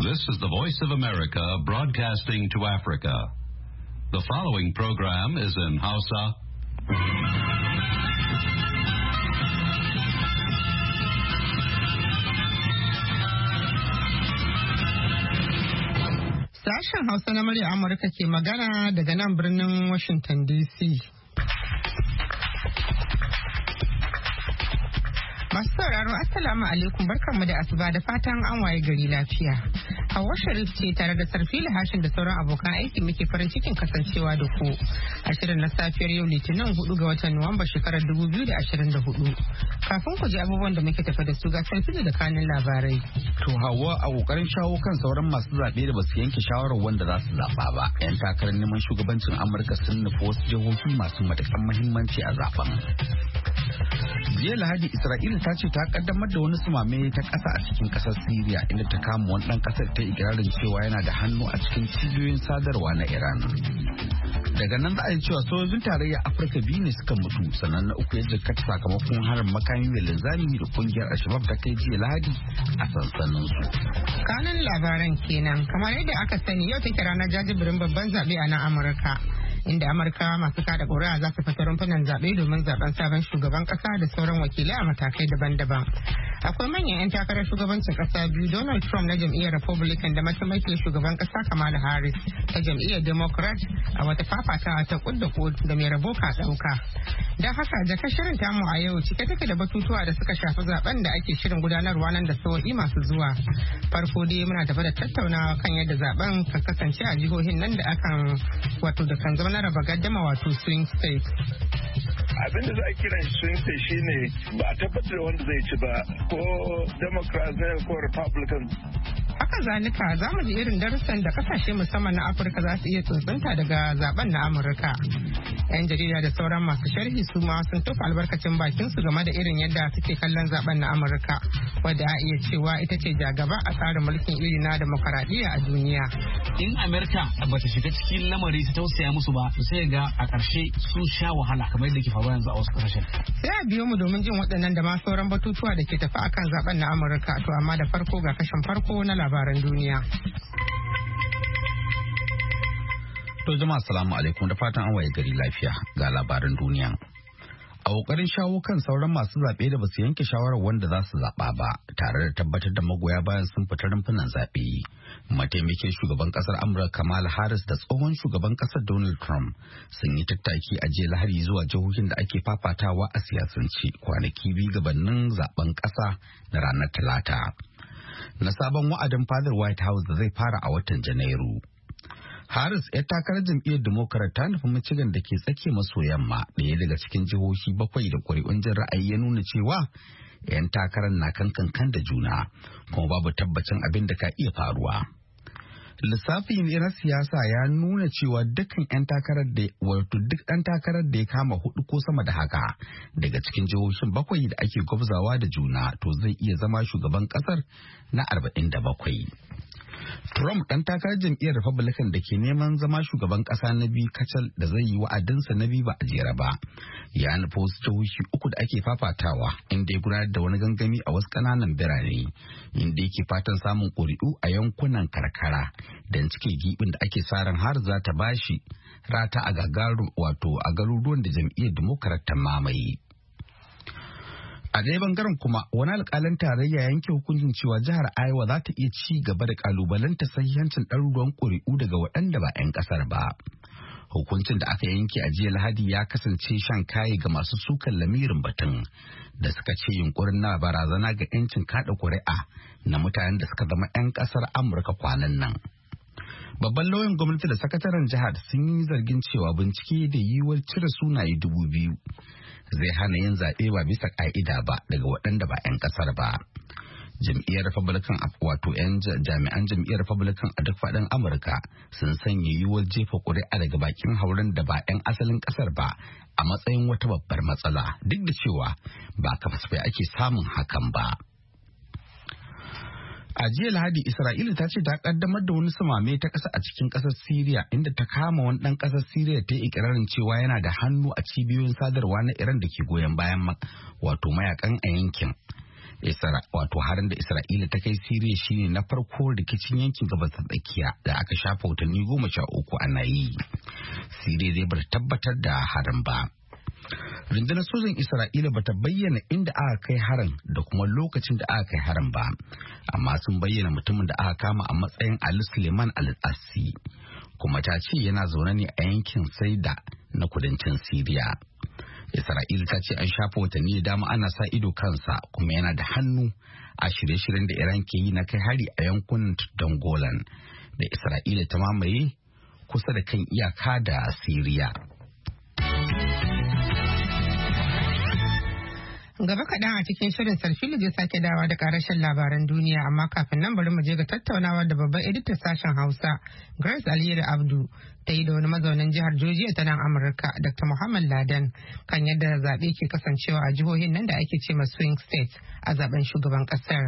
This is the Voice of America broadcasting to Africa. The following program is in Hausa. Sashen Hausa na murya Amurka ke magana daga nan birnin Washington DC. Masu sauraro Assalamu alaikum, barkanmu da asuba da fatan an waye gari lafiya. Hawwa Sharif ce tare da Sarfila Hashin da sauran abokan aiki muke farin cikin kasancewa da ku a shirin na safiyar yau Litinin 4 ga watan Nuwamba shekarar 2024. Kafin ku ji abubuwan da muke tafa da su ga Sarfila da kanin labarai. To Hawwa, a kokarin shawo kan sauran masu zaɓe da basu yanke shawarar wanda za su zaɓa ba, 'yan takarar neman shugabancin Amurka sun nufi wasu jihohi masu matakan muhimmanci a zaben. Jiya Lahadi, Isra'ila ta ce ta kaddamar da wani sumame ta ƙasa a cikin ƙasar Siriya, inda ta kama wani ɗan ƙasar ta ikirarin cewa yana da hannu a cikin cibiyoyin sadarwa na Iran. Daga nan za a yi cewa sojojin tarayyar Afirka biyu ne suka mutu, sannan na uku ya jikkata sakamakon harin makami mai linzami da kungiyar Al-Shabaab ta kai jiya Lahadi a sansanin su. Kanin labaran kenan, kamar yadda aka sani yau take ranar jajibirin babban zaɓe a nan Amurka. Inda Amurka masu kada ƙuri'a za su fita rumfunan zaɓe domin zaɓen sabon shugaban ƙasa da sauran wakilai a matakai daban-daban. Akwai manyan 'yan takarar shugabancin ƙasa biyu, Donald Trump na jam'iyyar Republican da mataimakin shugaban ƙasa Kamala Harris ta jam'iyyar Democrat a wata fafatawa ta kud da kud da mai rabo ka ɗauka. Don haka jakar shirin tamu a yau cike take da batutuwa da suka shafi zaben da ake shirin gudanarwa nan da sawo'i masu zuwa. Farko dai muna tafi da tattaunawa kan yadda zaben ka kasance a jihohin nan da akan wato da kan zama na raba gaddama wato swing state. Abin da za a kiran swing state shine ba a tabbatar wanda zai ci ba, ko democrats ne ko republicans. Haka zalika za mu ji irin darussan da kasashe musamman na Afirka za su iya tsuntsunta daga zaben na Amurka. 'Yan jarida da sauran masu sharhi su ma sun tofa albarkacin bakin su game da irin yadda suke kallon zaben na Amurka, wadda a iya cewa ita ce jagaba a tsarin mulkin iri na demokaradiyya a duniya. In Amerika ba ta shiga cikin lamari su tausaya musu ba, to sai ga a ƙarshe sun sha wahala kamar yadda ke faruwa yanzu a wasu ƙasashen. Sai a biyo mu domin jin waɗannan da ma sauran batutuwa da ke tafi akan zaben na Amurka, to amma da farko ga kashin farko na labaran duniya. To jama'a assalamu alaikum, da fatan an waye gari lafiya ga labaran duniya. A kokarin shawo kan sauran masu zaɓe da basu yanke shawarar wanda za su zaɓa ba, tare da tabbatar da magoya bayan sun fita rumfunan zaɓe, mataimakin shugaban ƙasar Amurka Kamala Harris da tsohon shugaban ƙasar Donald Trump sun yi tattaki a jiya Lahadi zuwa jihohin da ake fafatawa a siyasance kwanaki biyu gabanin zaben ƙasa na ranar Talata na sabon wa'adin fadar White House da zai fara a watan Janairu. Harris, 'yar takarar jam'iyyar Democrat, ta nufi Michigan da ke tsakiya maso yamma, ɗaya daga cikin jihohi bakwai da ƙuri'un jin ra'ayi ya nuna cewa 'yan takarar na kankan da juna, kuma babu tabbacin abin da ka iya faruwa. Lissafi na siyasa ya nuna cewa dukkan 'yan takarar duk ɗan takarar da ya kama hudu ko sama da haka daga cikin jihohin bakwai da ake gwabzawa da juna, to zai iya zama shugaban ƙasar na 47. Trump, ɗan takarar jam'iyyar Republican da ke neman zama shugaban ƙasa na biyu kacal da zai yi wa'adinsa na biyu ba a jere ba, ya nufi wasu jihohi uku da ake fafatawa, inda ya gudanar da wani gangami a wasu ƙananan birane, inda yake fatan samun ƙuri'u a yankunan karkara don cike gibin da ake sa ran har za ta bashi rata a garuruwan da jam'iyyar Democrat ta mamaye. A ɗaya bangaren kuma, wani alƙalin tarayya yanke hukuncin cewa jihar Iowa za ta iya ci gaba da ƙalubalanta sahihancin ɗaruruwan ƙuri'u daga waɗanda ba 'yan ƙasar ba. Hukuncin da aka yanke a jiya Lahadi ya kasance shan kaye ga masu sukan lamirin batun, da suka ce yunkurin na barazana ga 'yancin kaɗa ƙuri'a na mutanen da suka zama 'yan ƙasar Amurka kwanan nan. Babban lauyan gwamnati da sakataren jihar sun yi zargin cewa bincike da yiwuwar cire sunaye 2,000 zai hana yin zaɓe ba bisa ƙa'ida ba daga waɗanda ba 'yan ƙasar ba. Jam'iyyar Republican wato 'yan jami'an jam'iyyar Republican a duk faɗin Amurka sun sanya yiwuwar jefa ƙuri'a daga bakin hauren da ba 'yan asalin ƙasar ba a matsayin wata babbar matsala, duk da cewa ba kasafai ake samun hakan ba. A jiya Lahadi, Isra'ila ta ce ta kaddamar da wani samame ta ƙasa a cikin ƙasar Siriya, inda ta kama wani ɗan ƙasar Siriya ta yi ikirarin cewa yana da hannu a cibiyoyin sadarwa na Iran da ke goyon bayan wato mayakan a yankin. Wato harin da Isra'ila ta kai Siriya shine na farko rikicin yankin gabas ta tsakiya da aka shafa watanni 13 ana yi. Siriya zai bar tabbatar da harin ba. Rundunar sojan Isra'ila bata bayyana inda aka kai harin da kuma lokacin da aka kai harin ba, amma sun bayyana mutumin da aka kama a matsayin Ali Suleiman Al-Assi, kuma ta ce yana zaune ne a yankin Saida na kudancin Siriya. Isra'ila ta ce an shafa watanni da dama ana sa ido kansa kuma yana da hannu a shirye-shiryen da Iran ke yi na kai hari a yankunan tuddan Golan da Isra'ila ta mamaye kusa da kan iyaka da Siriya. Gaba kaɗan a cikin shirin Sarfilu zai sake dawa da ƙarashin labaran duniya, amma kafin nan bari mu je ga tattaunawa da babban editan sashen Hausa Grace Aliyu Abdu ta yi da wani mazaunin jihar Georgia ta nan Amurka Dr. Muhammad Ladan kan yadda zaɓe ke kasancewa a jihohin nan da ake ce ma swing states a zaben shugaban ƙasar.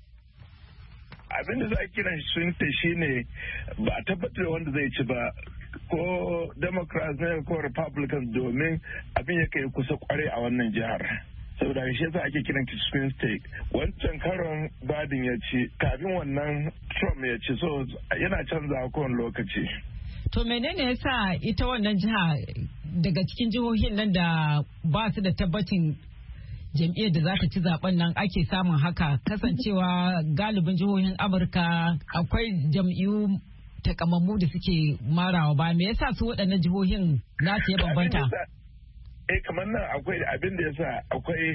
Abin da za a kiran swing state shine ba a tabbatar wanda zai ci ba ko Democrats ne ko Republicans domin abin ya kai kusa kware a wannan jihar. Saboda shi yasa ake kiran ta swing state. Wancan karon Biden ya ci, kafin wannan Trump ya ci, so yana canza kowane lokaci. To menene yasa ita wannan jiha daga cikin jihohin nan da ba su da tabbacin jam'iyyar da za ta ci zaben nan ake samun haka, kasancewa galibin jihohin Amurka akwai jam'iyyu takamammu da suke marawa ba, me yasa su waɗannan jihohin nasu ya bambanta? Kamar nan akwai abin da yasa akwai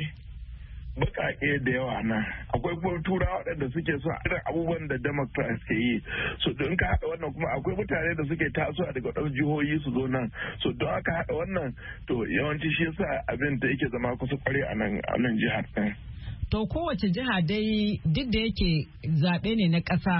bakake da yawa nan, akwai kuma turawa waɗanda suke so irin abubuwan da Democrats ke yi, so don ka haɗa wannan kuma akwai mutane da suke tasowa daga waɗansu jihohi su zo nan, so don aka haɗa wannan to yawanci shi yasa abin da yake zama kusa kware a nan jihar ɗin. To kowace jiha dai duk da yake zaɓe ne na ƙasa,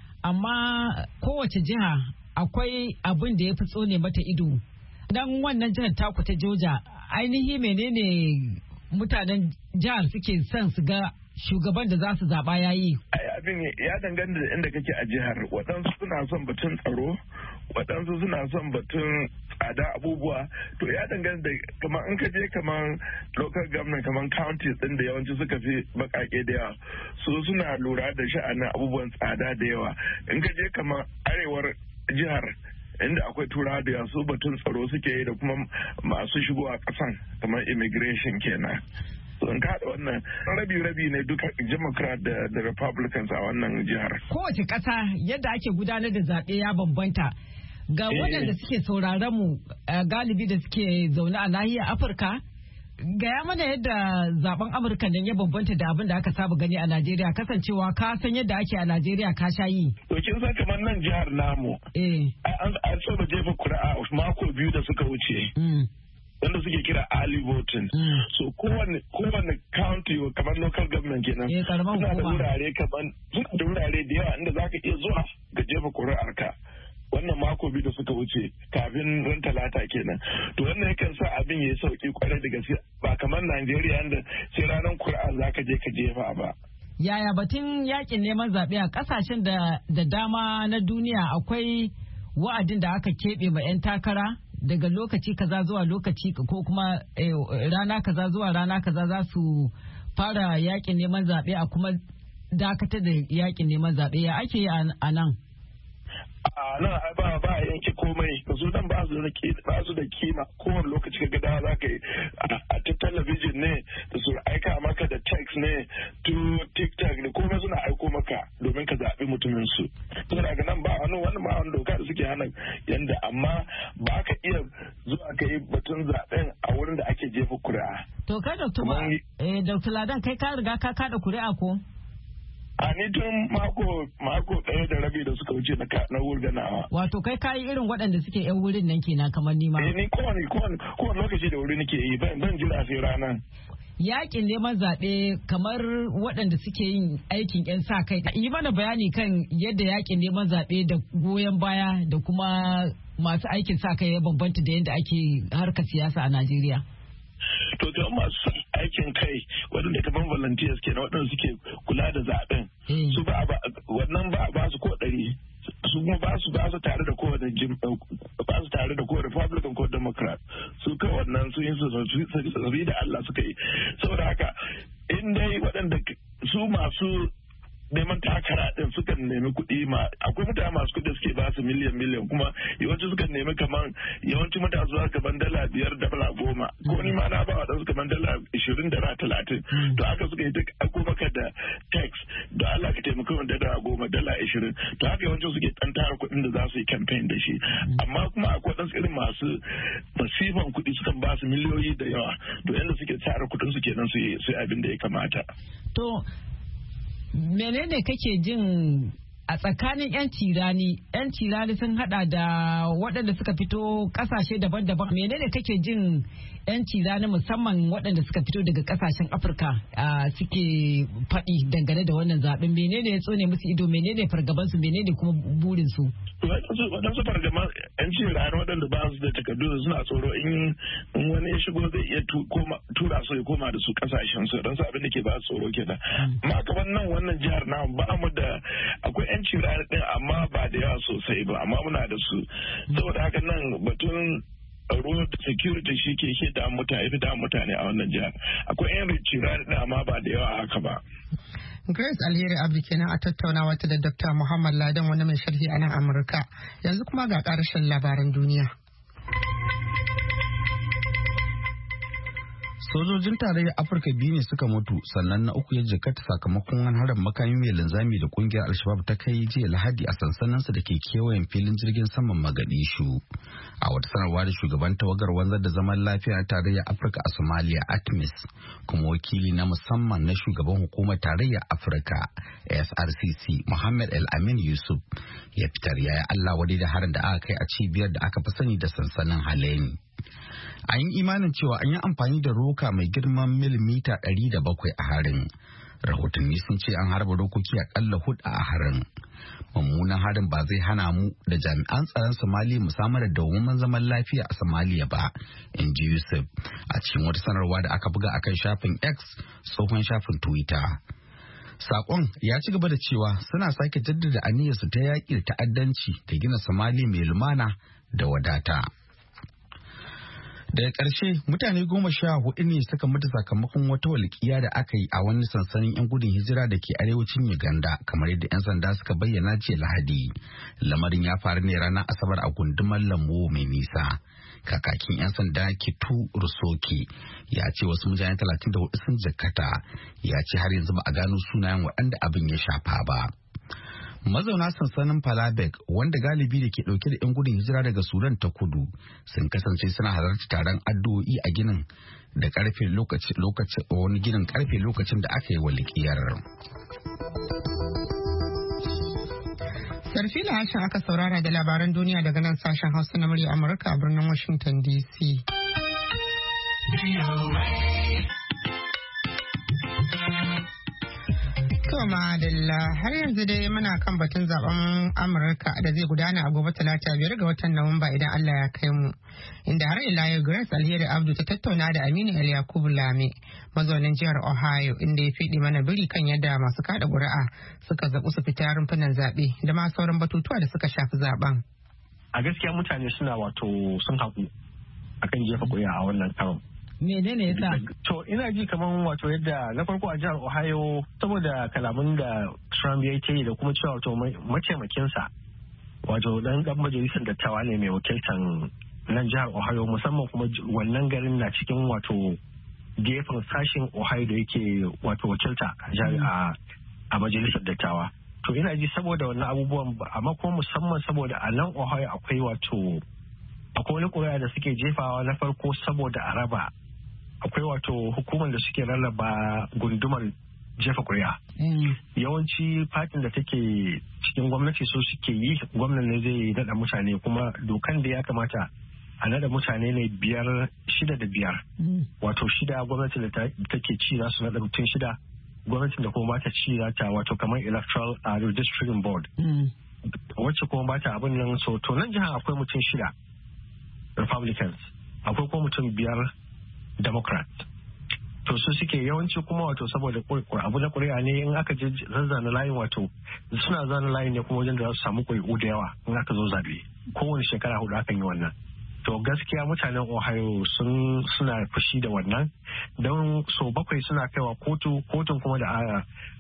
amma kowace jiha akwai abin da ya fi tsone mata ido. Dan wannan jihar taku ta Georgia, ainihi menene mutanen jihar suke son su ga shugaban da za su zaba yayi? Abin ya danganta da inda kake a jihar. Waɗansu suna son batun tsaro, waɗansu suna son batun tsada abubuwa. To ya danganta da kamar in ka je kamar local government kamar counties din da yawanci suka fi baƙaƙe da yawa, su suna lura da sha'anin abubuwan tsada da yawa. In ka je kamar arewar jihar inda akwai turawa da yasu batun tsaro suke yi da kuma masu shigowa kasan kamar immigration kenan. Sun kaɗa wannan rabi-rabi ne duka Democrat da Republicans a wannan jihar. Kowace ƙasa yadda ake gudanar da zaɓe ya bambanta. Ga waɗanda suke sauraron mu galibi da suke zaune a nahiyar Afirka, gaya mana yadda zaben Amurka nan ya bambanta da abin da aka saba gani a Najeriya, kasancewa ka san yadda ake a Najeriya ka sha yi. To kin san kamar nan jihar namu. An saba jefa kuri'a mako 2 da suka wuce. Wanda suke kira early voting. So kowane county kamar local government kenan. Suna da wurare da yawa inda zaka iya zuwa ga jefa kuri'arka. Wannan mako 2 da suka wuce kafin ran talata kenan. To wannan yakan sa abin yayi sauki kwarai da gaske, ba kamar Najeriya inda sai ranar kuri'a zaka je ka jefa ba. Yaya batun yakin neman zaɓe a ƙasashen da dama na duniya akwai wa'adin da aka keɓe ma 'yan takara daga lokaci kaza zuwa lokaci ko kuma rana kaza zuwa rana kaza za su fara yakin neman zaɓe a kuma dakatar da yakin neman zaɓe, ya ake yi a nan? Nan ba yanke komai, su nan ba su da kima. Kowane lokaci ka gada za ka yi a ta talabijin ne da su aika maka da text ne to TikTok ne, komai suna aiko maka domin ka zaɓi mutumin su. Tun daga nan ba wani doka da suke hana yanda, amma ba ka iya zuwa ka yi batun zaɓen a wurin da ake jefa kuri'a. To kai Dr. Ladan kai ka riga ka kada kuri'a ko? A ni tun mako 1 da rabi da suka wuce na wurganawa. Wato kai kayi irin waɗanda suke yan wurin nan kenan kamar nima. Ni kowane lokaci da wuri nake yi, ban jira sai ranar. Yakin neman zaɓe kamar waɗanda suke yin aikin 'yan sa kai. Yi mana bayani kan yadda yakin neman zaɓe da goyon baya da kuma masu aikin sa kai ya bambanta da yadda ake harkar siyasa a Najeriya. To masu aikin kai waɗanda kaman volunteers kenan waɗanda suke kula da zaɓen su wannan ba su ko 100, su kuma ba su tare da kowane ba su tare da kowane Republican ko Democrat, su kai wannan su yin su da Allah suka yi. Saboda haka in dai waɗanda masu neman takara din sukan nemi kuɗi akwai mutane masu kuɗi suke ba su miliyan kuma yawanci sukan nemi kaman yawanci mutane zuwa gaban $5 $10 ko ni ma na ba wa ɗansu kaman $20 $30 to haka suka yi duk ako maka da tax da Allah ka taimaka wanda $10 $20 to haka yawanci suke ɗan tara kuɗin da za su yi campaign da shi amma kuma akwai ɗansu irin masu masifan kuɗi sukan ba su miliyoyi da yawa to yanda suke tara kuɗin su kenan su yi abin da ya kamata. To menene kake jin a tsakanin 'yan tirani sun hada da waɗanda suka fito ƙasashe daban-daban menene kake jin 'yan tirani musamman waɗanda suka fito daga ƙasashen Afirka suke faɗi dangane da wannan zaɓen menene ya tsone musu ido menene fargabansu menene kuma burinsu? Waɗansu fargaban 'yan tirani waɗanda ba su da takardu suna tsoro in wani ya shigo zai iya tura su ya koma da su ƙasashen su don su abin da ke ba su tsoro kenan. Amma kamar nan wannan jihar na ba mu da akwai 'yan cirani din amma ba da yawa sosai ba amma muna da su saboda haka nan batun tsaro da security shi ke da mutane a wannan jihar akwai 'yan cirani din amma ba da yawa haka ba. Grace Alheri Abdi kenan a tattaunawa ta da Dr. Muhammad Ladan wani mai sharhi a nan Amurka yanzu kuma ga ƙarshen labaran duniya. Sojojin tarayyar Afirka biyu ne suka mutu sannan na uku ya jikkata sakamakon wani harin makami mai linzami da kungiyar Al-Shabaab ta kai jiya Lahadi a sansaninsa da ke kewayen filin jirgin saman Mogadishu. A wata sanarwa da shugaban tawagar wanzar da zaman lafiya na tarayyar Afirka a Somalia ATMIS kuma wakili na musamman na shugaban hukumar tarayyar Afirka FRCC Mohammed El Amin Yusuf ya fitar yaya Allah wadai da harin da aka kai a cibiyar da aka fi sani da sansanin Haleni. An yi imanin cewa an yi amfani da roka mai girman milimita 700 a harin. Rahotanni sun ce an harba rokoki akalla 4 a harin. Mummunan harin ba zai hana mu da jami'an tsaron Somalia mu samar da dawwammamen zaman lafiya a Somalia ba, in ji Yusuf a cikin wata sanarwa da aka buga akan shafin X tsohon shafin Twitter. Sakon ya ci gaba da cewa suna sake jaddada aniyarsu ta yaƙi da ta'addanci da gina Somalia mai lumana da wadata. Daga ƙarshe mutane 14 ne suka mutu sakamakon wata walƙiya da aka yi a wani sansanin 'yan gudun hijira da ke arewacin Uganda kamar yadda 'yan sanda suka bayyana jiya Lahadi. Lamarin ya faru ne ranar Asabar a gundumar Lambo mai nisa. Kakakin 'yan sanda Kitu Rusoki ya ce wasu mutane 34 sun jikkata ya ce har yanzu ba a gano sunayen waɗanda abin ya shafa ba. Mazauna sansanin Palabek wanda galibi da ke dauke da 'yan gudun hijira daga Sudan ta kudu sun kasance suna halarci taron addu'o'i a ginin da karfe wani ginin karfe lokacin da aka yi walƙiyar. Sarfila Hashin aka saurara da labaran duniya daga nan sashen Hausa na murya Amurka a birnin Washington DC. Madalla har yanzu dai muna kan batun zaben Amurka da zai gudana a gobe Talata 5 ga watan Nuwamba idan Allah ya kai mu. Inda har ila yau Grace Alheri Abdu ta tattauna da Aminu El Yakubu Lame mazaunin jihar Ohio inda ya fiɗi mana biri kan yadda masu kada ƙuri'a suka zaɓi su fita rumfunan zaɓe da ma sauran batutuwa da suka shafi zaben. A gaskiya mutane suna sun haƙu akan jefa ƙuri'a a wannan karon. Menene yasa? To ina ji kaman yadda na farko a jihar Ohio saboda kalamun da Trump ya yi da kuma cewa mataimakinsa dan majalisar dattawa ne mai wakiltan nan jihar Ohio musamman kuma wannan garin na cikin gefen sashen Ohio da yake wakilta a majalisar dattawa. To ina ji saboda wannan abubuwan amma kuma musamman saboda a nan Ohio akwai wani ƙuri'a da suke jefawa na farko saboda a raba. Akwai hukumar da suke rarraba gundumar jefa ƙuri'a. Yawanci fatin da take cikin gwamnati so suke yi gwamnan ne zai naɗa mutane kuma dokan da ya kamata a naɗa mutane ne 6 da 5. 6 gwamnati da take ci za su naɗa mutum 6 gwamnatin da kuma ba ta ci za ta kamar electoral redistricting board. Wacce kuma ba ta abin nan to nan jihar akwai mutum 6 Republicans akwai kuma mutum 5 Democrat. To su suke yawanci kuma saboda abu na ƙuri'a ne in aka je zazzana layin suna zana layin ne kuma wajen da za su samu ƙuri'u da yawa in aka zo zaɓe. Kowane shekara 4 akan yi wannan. To gaskiya mutanen Ohio suna fushi da wannan don so 7 suna kaiwa kotun kuma da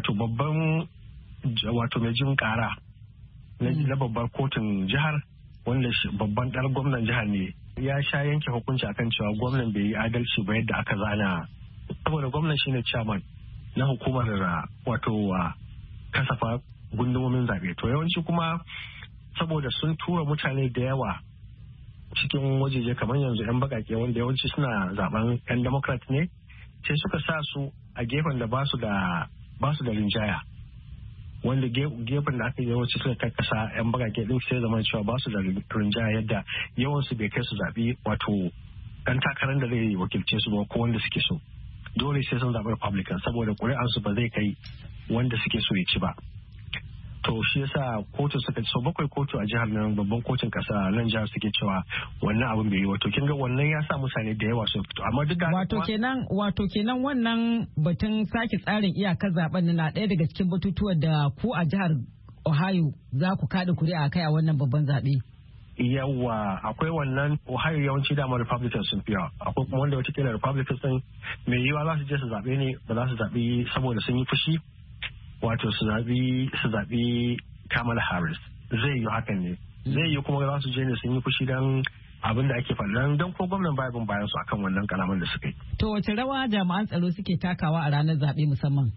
wato babban wato mai jin kara na babbar kotun jihar wanda babban ɗan gwamnan jihar ne ya sha yanke hukunci akan cewa gwamnan bai yi adalci ba yadda aka zana saboda gwamnan shine chairman na hukumar wato kasafa gundumomin zaɓe to yawanci kuma saboda sun tura mutane da yawa cikin wajeje kamar yanzu 'yan bakake wanda yawanci suna zaben 'yan democrat ne sai suka sa su a gefen da ba su da rinjaya wanda gefen da aka yawanci suka karkasa 'yan bakake din sai zama cewa ba su da rinjaya yadda yawansu bai kai su zaɓi wato ɗan takarar da zai wakilce su ba ko wanda suke so dole sai sun zaɓi republican saboda ƙuri'ansu ba zai kai wanda suke so ya ci ba to shi yasa kotu suka so 7 kotu a jihar nan babban kotun kasa nan jihar suke cewa wannan abin bai yi wato kin ga wannan ya sa mutane da yawa sun fito amma duk da wato kenan wannan batun sake tsarin iyakar zaben na ɗaya daga cikin batutuwan da ku a jihar Ohio za ku kada kuri'a kai a wannan babban zabe yawa akwai wannan Ohio yawanci dama Republicans sun fiya akwai kuma wanda wata Republicans din mai yiwa za su je su zabe ne ba za su zabi saboda sun yi fushi wato su zaɓi Kamala Harris zai yi hakan ne zai yi kuma za su je ne sun yi fushi don abin da ake faɗa don ko gwamnan baya bayan su akan wannan kalaman da suka yi. To wace rawa jami'an tsaro suke takawa a ranar zaɓe musamman?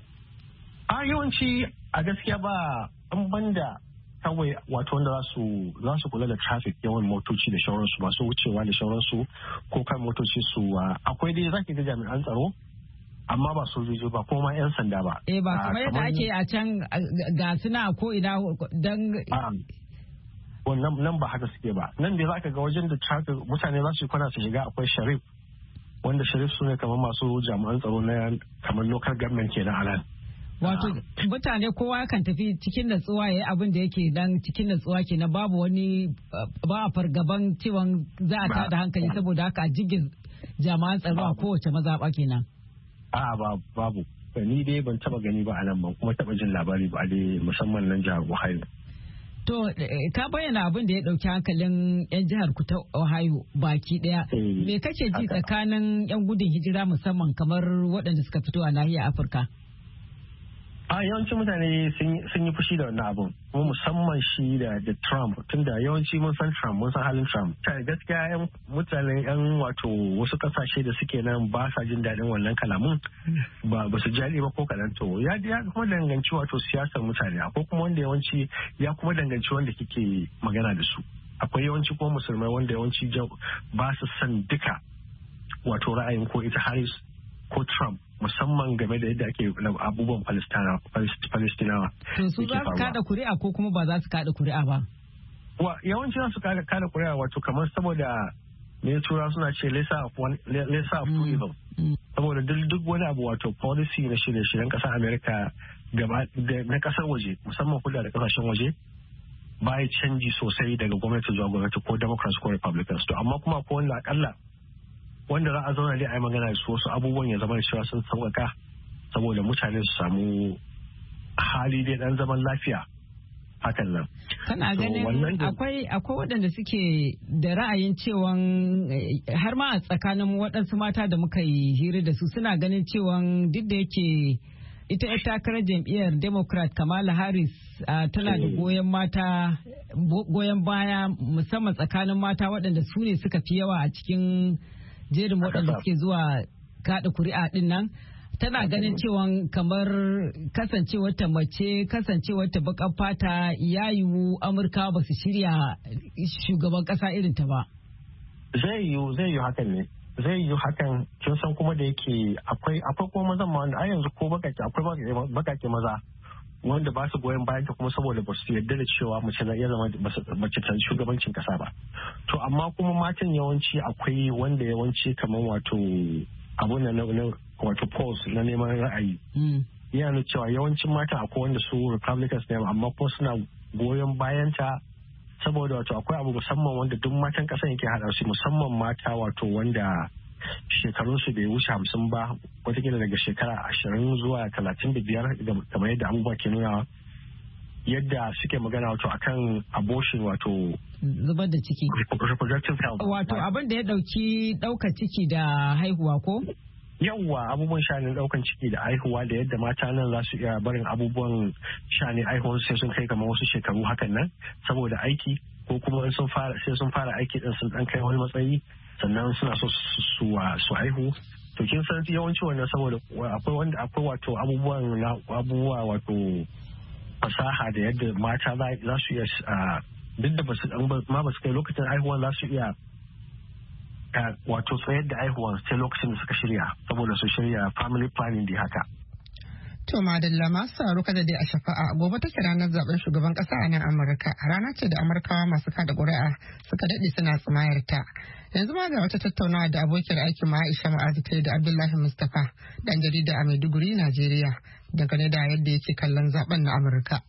A yawanci a gaskiya ba an banda kawai wato wanda za su kula da traffic yawan motoci da shauransu masu wucewa da shauransu ko kan motoci su akwai dai zaki ga jami'an tsaro amma ba sojoji ba ko ma 'yan sanda ba. Ba kamar yadda ake a can ga suna ko ina don wannan nan ba haka suke ba nan da za ka ga wajen da traffic mutane za su kwana su shiga akwai sharif wanda sharif su ne kamar masu jami'an tsaro na kamar local government kenan a nan. Wato mutane kowa kan tafi cikin natsuwa ya yi abin da yake dan cikin natsuwa kenan babu wani ba a fargaban cewa za a tada hankali saboda haka a jigin jami'an tsaro a kowace mazaɓa kenan. Babu ni dai ban taba gani ba a nan ban kuma taba jin labari ba a dai musamman nan jihar Ohio. To ka bayyana abin da ya dauki hankalin 'yan jihar ku ta Ohio baki daya. Me kake ji tsakanin 'yan gudun hijira musamman kamar waɗanda suka fito a nahiyar Afirka? Yawancin mutane sun yi fushi da wannan abun kuma musamman shi da Trump tunda yawanci mun san Trump mun san halin Trump gaskiya yan mutane yan wato wasu kasashe da suke nan ba sa jin daɗin wannan kalamun ba su jaɗi ba ko kaɗan to ya kuma danganci wato siyasar mutane akwai kuma wanda yawanci ya kuma danganci wanda kike magana da su akwai yawanci kuma musulmai wanda yawanci ba su san duka wato ra'ayin ko ita Harris ko Trump musamman game da yadda ake abubuwan Palestinawa. To su za su kada kuri'a ko kuma ba za su kada kuri'a ba? Yawanci za su kada kuri'a wato kamar saboda ne tura suna ce lesser of two evil. Saboda duk wani abu wato policy na shirye-shiryen ƙasar Amerika na ƙasar waje musamman kula da ƙasashen waje ba ya canji sosai daga gwamnati zuwa gwamnati ko Democrats ko Republicans. To amma kuma ko wanda akalla wanda za a zauna dai a yi magana da su wasu abubuwan ya zama da cewa sun sauƙaƙa saboda mutane su samu hali dai ɗan zaman lafiya hakan nan. Kana ganin akwai waɗanda suke da ra'ayin cewa har ma a tsakanin waɗansu mata da muka yi hira da su suna ganin cewa duk da yake ita yar takarar jam'iyyar Democrat Kamala Harris tana da goyon baya musamman tsakanin mata waɗanda su ne suka fi yawa a cikin jerin waɗanda suke zuwa kaɗa kuri'a ɗin nan tana ganin cewa kamar kasancewar ta mace kasancewar ta baƙar fata ya yiwu Amurka ba su shirya shugaban ƙasa irin ta ba. Zai yiwu hakan ne. Zai yiwu hakan kin san kuma da yake akwai kuma mazan ma wanda a yanzu ko akwai bakake maza wanda ba su goyon bayan ta kuma saboda ba su yarda da cewa mace na iya zama mace ta shugabancin kasa ba to amma kuma matan yawanci akwai wanda yawanci kamar wato abun na wato polls na neman ra'ayi yana nuna cewa yawancin matan akwai wanda su Republicans ne amma kuma suna goyon bayan ta saboda wato akwai abu musamman wanda duk matan kasan yake hada su musamman mata wato wanda shekarunsu bai wuce 50 ba watakila daga shekara 20 zuwa 35 kamar yadda abubuwa ke nuna yadda suke magana wato akan abortion wato zubar da ciki reproductive health wato abin da ya dauka ciki da haihuwa ko Yawwa abubuwan sha'anin daukan ciki da aihuwa da yadda mata nan za su iya barin abubuwan sha'anin aihuwan sai sun kai kamar wasu shekaru hakan nan saboda aiki ko kuma sun fara aiki din sun dan kai wani matsayi sannan suna so su aihu. To kin san yawanci wannan saboda akwai wato abubuwa wato fasaha da yadda mata za su iya duk da ba su kai lokacin aihuwan za su iya wato tsayar da aihuwan sai lokacin da suka shirya saboda su shirya family planning da haka. To madalla masu sauraro kada dai a shafa'a gobe take ranar zaben shugaban kasa a nan Amurka. Rana ce da Amurkawa masu kada ƙuri'a suka daɗe suna tsumayar ta. Yanzu ma ga wata tattaunawa da abokiyar aikin Aisha Ma'azu ta da Abdullahi Mustapha dan jarida a Maiduguri, Najeriya dangane da yadda yake kallon zaben na Amurka.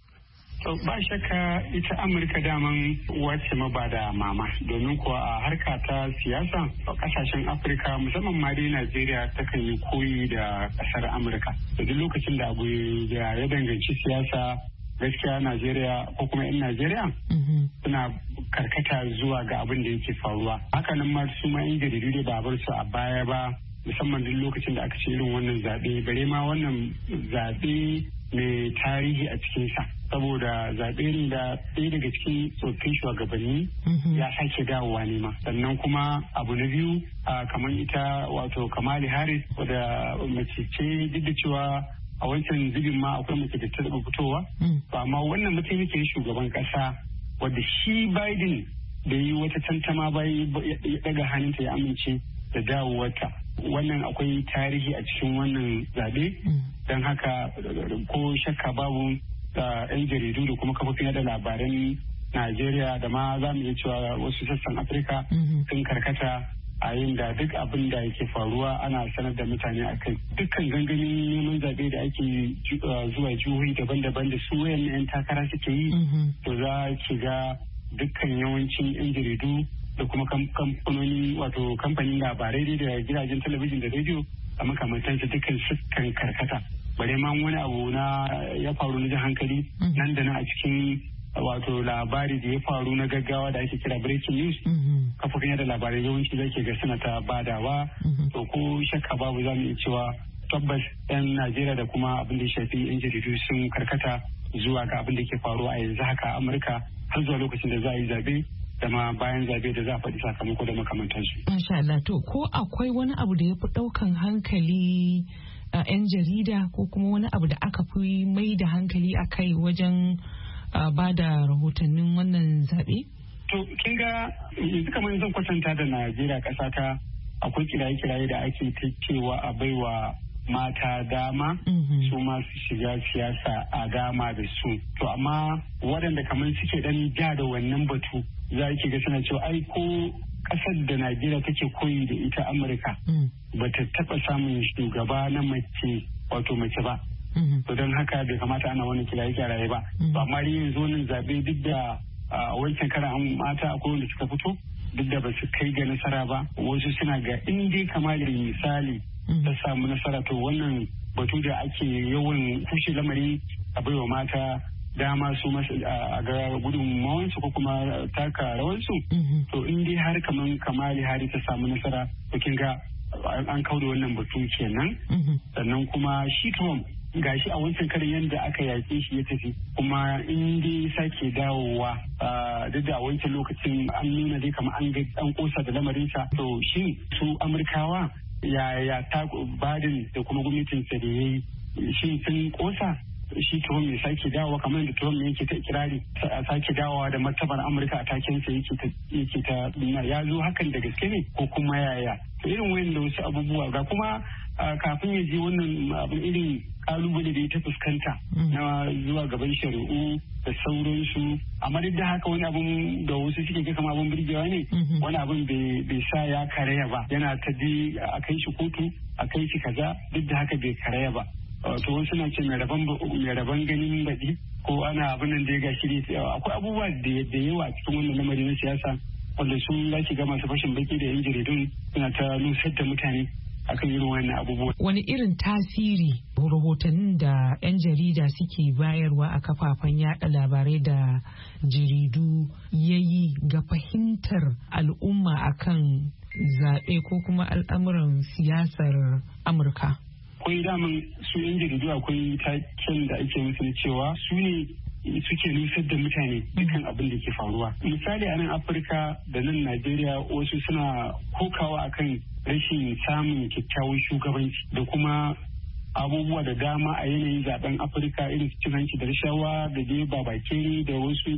Ba shakka ita Amurka daman wace ba da mama domin kuwa a harka ta siyasa a kasashen Afirka musamman ma dai Najeriya takan yi koyi da kasar Amurka. Da duk lokacin da abu ya danganci siyasa gaskiya Najeriya ko kuma 'yan Najeriya suna karkata zuwa ga abin da yake faruwa. Hakanan ma su ma 'yan jaridu da ba bar su a baya ba musamman duk lokacin da aka ce irin wannan zaɓe bare ma wannan zaɓe mai tarihi a cikinsa. Saboda zaɓe ne da ɗaya daga cikin tsoffin shugabanni ya sake dawowa ne ma. Sannan kuma abu na biyu kamar ita wato Kamala Harris wadda mace ce duk da cewa a wancan zubin ma akwai mace da ta taɓa fitowa. Amma wannan mataimakin shugaban ƙasa wadda shi Biden da yi wata tantama ba ya ɗaga hannunta ya amince da dawowarta. Wannan akwai tarihi a cikin wannan zaɓe. Don haka ko shakka babu da 'yan jaridu da kuma kafofin yada labaran Najeriya da ma za mu iya cewa wasu sassan Afirka sun karkata a yin da duk abin da yake faruwa ana sanar da mutane a kai. Dukkan gangamin neman zaɓe da ake zuwa jihohi daban-daban da su wayan 'yan takara suke yi to za ki ga dukkan yawancin 'yan jaridu da kuma kamfanoni wato kamfanin labarai da gidajen talabijin da rediyo a makamantansu dukkan sukan karkata. Bare ma wani abu ya faru na hankali nan da nan a cikin wato labari da ya faru na gaggawa da ake kira breaking news kafofin yada labarai yawanci zai ke ga suna ta badawa to ko shakka babu za mu iya cewa tabbas 'yan Najeriya da kuma abin da ya shafi 'yan jaridu sun karkata zuwa ga abin da ke faruwa a yanzu haka a Amurka har zuwa lokacin da za a yi zabe da ma bayan zabe da za a faɗi sakamako da makamantansu. Masha Allah to ko akwai wani abu da ya fi ɗaukan hankali a 'yan jarida ko kuma wani abu da aka fi mai da hankali a kai wajen ba da rahotannin wannan zaɓe? To kin ga yanzu kamar zan kwatanta da Najeriya ƙasa ta akwai kiraye-kiraye da ake ta cewa a baiwa mata dama su ma su shiga siyasa a dama da su. To amma waɗanda kamar suke ɗan ja da wannan batu za ki ga suna cewa ai ko ƙasar da Najeriya take koyi da ita Amurka ba ta taɓa samun shugaba na mace wato mace ba. To don haka bai kamata ana wani kiraye-kiraye ba. Ba ma yanzu wannan zaɓe duk da wancan karan mata akwai wanda suka fito duk da ba su kai ga nasara ba wasu suna ga in dai kamar misali ta samu nasara to wannan batu da ake yawan kushe lamari a baiwa mata dama su a ga gudunmawansu ko kuma taka rawansu to in dai har kamali hari ta samu nasara to kin ga an kauda wannan batu kenan sannan kuma shi Trump gashi a wancan karin yadda aka yaƙe shi ya tafi kuma in dai sake dawowa duk da wancan lokacin an nuna dai kamar an kosa da lamarinsa to shi su Amurkawa ya ta Biden da kuma gwamnatinsa da ya yi shi sun kosa shi Trump ya sake dawowa kamar da Trump yake ta ikirari a sake dawowa da martabar Amurka a takensa yake ta ya zo hakan da gaske ne ko kuma yaya to irin wayan da wasu abubuwa ga kuma kafin ya je wannan abin irin kalubale da ya ta fuskanta na zuwa gaban shari'u da sauransu amma duk da haka wani abin da wasu suke ga kama abin birgewa ne wani abin bai sa ya karaya ba yana ta je a kai shi kotu a kai shi kaza duk da haka bai karaya ba to wasu na ce mai rabon ganin baɗi ko ana abin nan da ya gashi ne akwai abubuwa da yawa cikin wannan lamari na siyasa wanda sun laki ga masu fashin baki da yan jaridun suna ta nusar da mutane akan irin wannan abubuwa. Wani irin tasiri rahotannin da 'yan jarida suke bayarwa a kafafen yada labarai da jaridu ya yi ga fahimtar al'umma akan zaɓe ko kuma al'amuran siyasar Amurka? Akwai daman su 'yan jaridu akwai taken da ake musu cewa su ne suke nusar da mutane dukkan abin da ke faruwa. Misali a nan Afirka da nan Najeriya wasu suna kokawa akan rashin samun kyakkyawan shugabanci da kuma abubuwa da dama a yanayin zaben Afirka irin su cin hanci da rashawa da dai babakere da wasu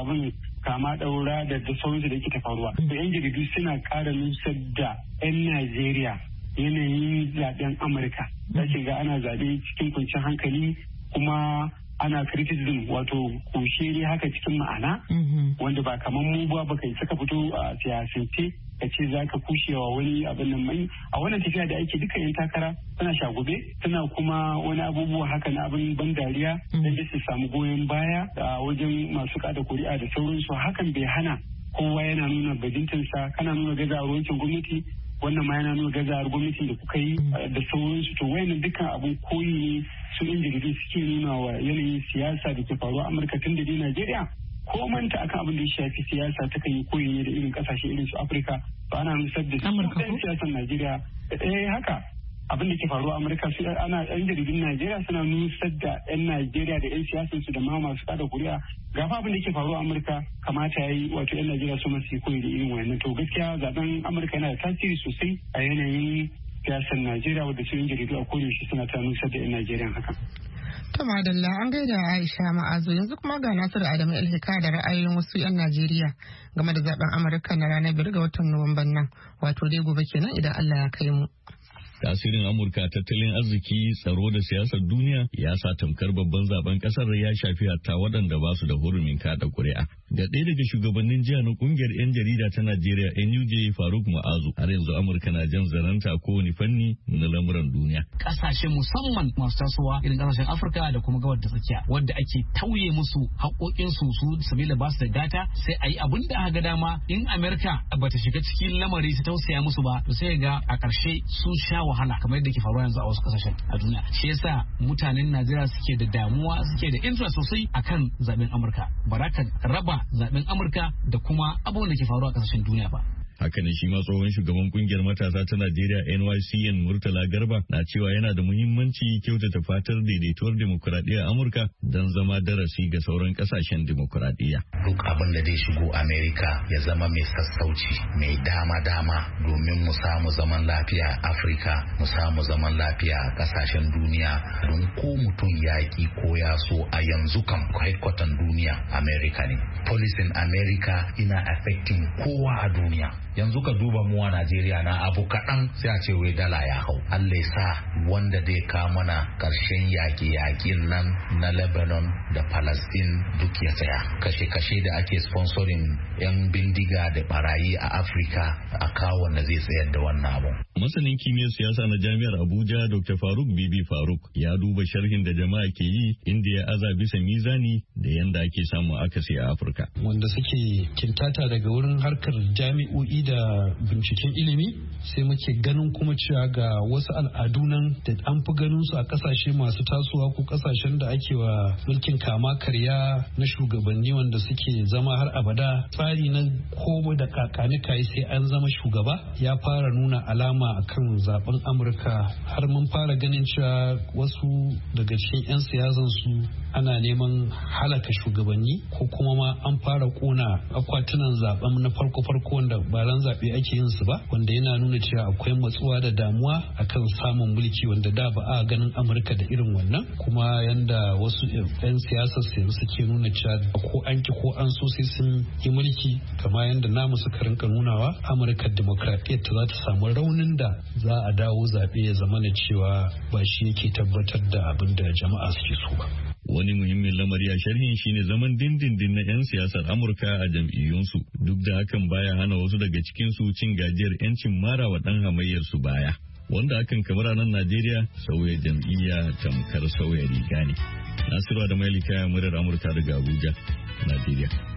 kama daura da sauransu da ke ta faruwa. Da 'yan jaridu suna ƙara nusar da 'yan Najeriya yanayin zaben Amurka. Za ga ana zaɓe cikin kwanciyar hankali kuma ana criticism wato kushe ne haka cikin ma'ana wanda ba kamar mu ba kai saka fito a siyasance ka ce za ka kushewa wani abin nan mai a wannan tafiya da ake duka yan takara suna shagube suna kuma wani abubuwa haka na abin ban dariya da su samu goyon baya a wajen masu kada kuri'a da sauransu hakan bai hana kowa yana nuna bajintansa kana nuna gazawar wancan gwamnati wannan ma yana nuna gazawar gwamnatin da kuka yi da sauransu to wayannan dukkan abun koyi ne su yan jaridu suke nuna wa yanayin siyasa da ke faruwa Amurka tun da dai Najeriya ko manta akan abin da ya shafi siyasa ta kan yi koyi ne da irin kasashe irin su Afirka ba ana nusar da su siyasar Najeriya haka abin da ke faruwa Amurka su ana yan jaridun Najeriya suna nusar da yan Najeriya da yan siyasar su da ma masu kada kuri'a gafa abin da ke faruwa Amurka kamata ya yi wato yan Najeriya su masu koyi da irin wayannan to gaskiya zaben Amurka yana da tasiri sosai a yanayin siyasar Najeriya wadda su yan jaridu a koyaushe suna ta nusar da yan Najeriya haka. To madalla an gaida Aisha Ma'azu yanzu kuma ga Nasiru Adamu Ilhika da ra'ayoyin wasu 'yan Najeriya game da zaben Amurka na ranar 5 ga watan Nuwamban nan wato dai gobe kenan idan Allah ya kai mu. Tasirin Amurka tattalin arziki, tsaro da siyasar duniya ya sa tamkar babban zaben kasar ya shafi hatta waɗanda ba su da hurumin kada kuri'a. Da ɗaya daga shugabannin jiya na ƙungiyar 'yan jarida ta Najeriya NUJ Faruk Ma'azu har yanzu Amurka na jan zaranta kowane fanni na lamuran duniya. Ƙasashe musamman masu tasowa irin ƙasashen Afirka da kuma gabar da tsakiya wadda ake tauye musu haƙoƙinsu su sabila ba su da gata sai a yi abin da aka ga dama in Amurka bata shiga cikin lamari ta tausaya musu ba to sai ga a ƙarshe sun sha wahala kamar yadda ke faruwa yanzu a wasu kasashen a duniya shi yasa mutanen Najeriya suke da damuwa suke da interest sosai akan zaben Amurka baraka raba zaben Amurka da kuma abubuwan da ke faruwa a kasashen duniya ba. Haka ne shi ma tsohon shugaban kungiyar matasa ta Najeriya NYCN Murtala Garba na cewa yana da muhimmanci kyautata fatar daidaituwar demokuraɗiyya Amurka don zama darasi ga sauran kasashen demokuraɗiyya. Duk abin da zai shigo Amerika ya zama mai sassauci mai dama-dama domin mu samu zaman lafiya a Afirka mu samu zaman lafiya a kasashen duniya don ko mutum yaƙi ko ya so a yanzu kan headquarter duniya Amerika ne. Policing Amerika ina affecting kowa a duniya. Yanzu ka duba mu a Najeriya na abu kaɗan sai a ce wai dala ya hau. Allah ya sa wanda zai kawo mana ƙarshen yaƙi-yaƙin nan na Lebanon da Palestine duk ya tsaya. Kashe-kashe da ake sponsoring 'yan bindiga da barayi a Afirka a kawo wanda zai tsayar da wannan abu. Masanin kimiyyar siyasa na Jami'ar Abuja Dr. Faruk Bibi Faruk ya duba sharhin da jama'a ke yi inda ya aza bisa mizani da yanda ake samu akasi a Afirka. Wanda suke kintata daga wurin harkar jami'o'i da binciken ilimi sai muke ganin kuma cewa ga wasu al'adu nan da an fi ganin su a kasashe masu tasowa ko kasashen da ake wa mulkin kama karya na shugabanni wanda suke zama har abada tsari na komo da kakani kai sai an zama shugaba ya fara nuna alama akan zaben Amurka har mun fara ganin cewa wasu daga cikin 'yan siyasan su ana neman halaka shugabanni ko kuma ma an fara kona akwatunan zaben na farko wanda ba ran zaɓe ake yin su ba wanda yana nuna cewa akwai matsuwa da damuwa akan samun mulki wanda da ba a ganin Amurka da irin wannan kuma yanda wasu 'yan siyasa suke nuna cewa ko an ki ko an so sai sun yi mulki kama yanda namu suka rinka nunawa Amurka demokradiyyar ta za ta samu raunin da za a dawo zaɓe ya zama na cewa ba shi yake tabbatar da abin da jama'a suke so ba. Wani muhimmin lamari a sharhin shine zaman dindindin na 'yan siyasar Amurka a jam'iyyunsu duk da hakan baya hana wasu daga cikinsu cin gajiyar 'yancin mara wa ɗan hamayyarsu baya. Wanda hakan kamar a nan Najeriya sauya jam'iyya tamkar sauya riga ne. Nasiru da Mailika murar Amurka daga Abuja, Najeriya.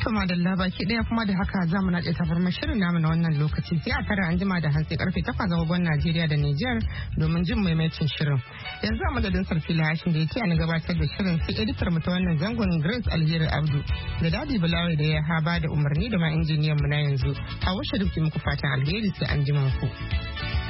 To madalla baki daya kuma da haka za mu naɗe tabarmar shirin namu na wannan lokaci sai a tara an jima da hantsi karfe 8 agogon Najeriya da Nijar domin jin maimaitin shirin. Yanzu a madadin Sarfila Hashin da ya ce na gabatar da shirin sai editar mu ta wannan zangon Grace Alheri Abdu da Dadi Bulawai da ya haba da umarni da ma injiniyan mu na yanzu. Hawa Sharif ki muku fatan alheri sai an jima ku.